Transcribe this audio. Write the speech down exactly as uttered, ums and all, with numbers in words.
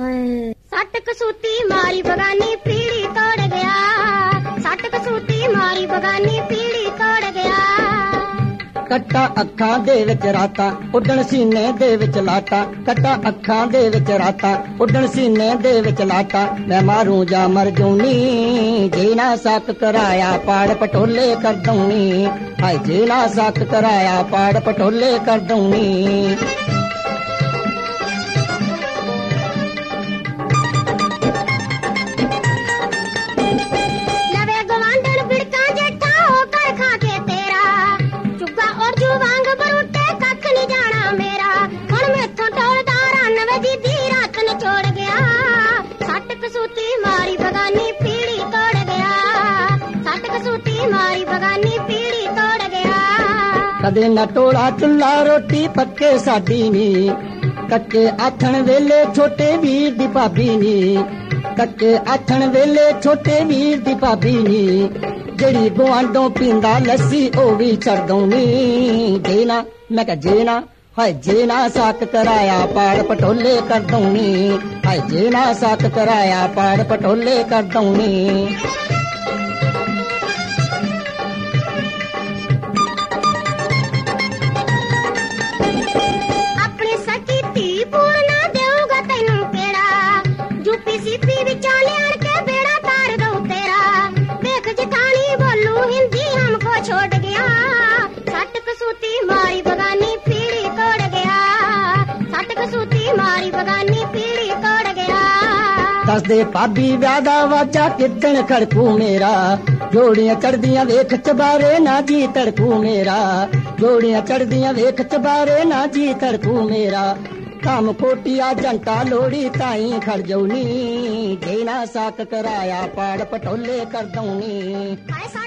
सट कसूती मारी बगानी पीड़ी तोड़ गया, सट कसूती मारी बगानी पीड़ी तोड़ गया। कट्टा अखां दे विच रातां उड्डण सीने दे विच लाटा, कट्टा अखां दे विच रातां उड्डण सीने दे विच लाटा। मैं मारूं जा मर जूनी जे ना साक कराया पाड़ पटोले कर दूनी, हाय जे ना साक कराया पाड़ पटोले कर दूनी। कसूती मारी बगानी पीड़ी तोड़ गया, सट कसूती मारी बगानी पीड़ी तोड़ गया। कदे न टोला चुल्ला रोटी पक्के साडी नी, कच्चे आथण वेले छोटे वीर दी भाभी नी, कच्चे आथण वेले छोटे वीर दी भाभी नी। जेड़ी गुआंढों पींदा लस्सी ओ भी छड़ दूनी, जेना मैं कह जेना हाय जे ना साक कराया पाड़ पटोले कर दूनी, हाय जे ना साक कराया पाड़ पटोले कर दूनी। अपनी सच्ची धी पूरना देऊंगा तेनू केड़ा, यूपी सीपी विचों लियाण के बेड़ा तार दऊं तेरा। देख जठानी बोलू हिंदी हमको छोड़ गया, सट कसूती मारी बगानी पीड़ी तोड़ गया, सट कसूती मारी बगानी पीड़ी तोड़ गया। दस दे भाभी व्यादा वाजा किदन खड़कू मेरा, जोड़ियां चढ़दियां वेख चबारे ना जी तड़कू मेरा, जोड़ियां चढ़दियां वेख चबारे ना जी तड़कू मेरा। काम कोटिया जंटा लोड़ी ताई खड़ जौनी, जे ना साक कराया पाड़ पटोले कर दूनी।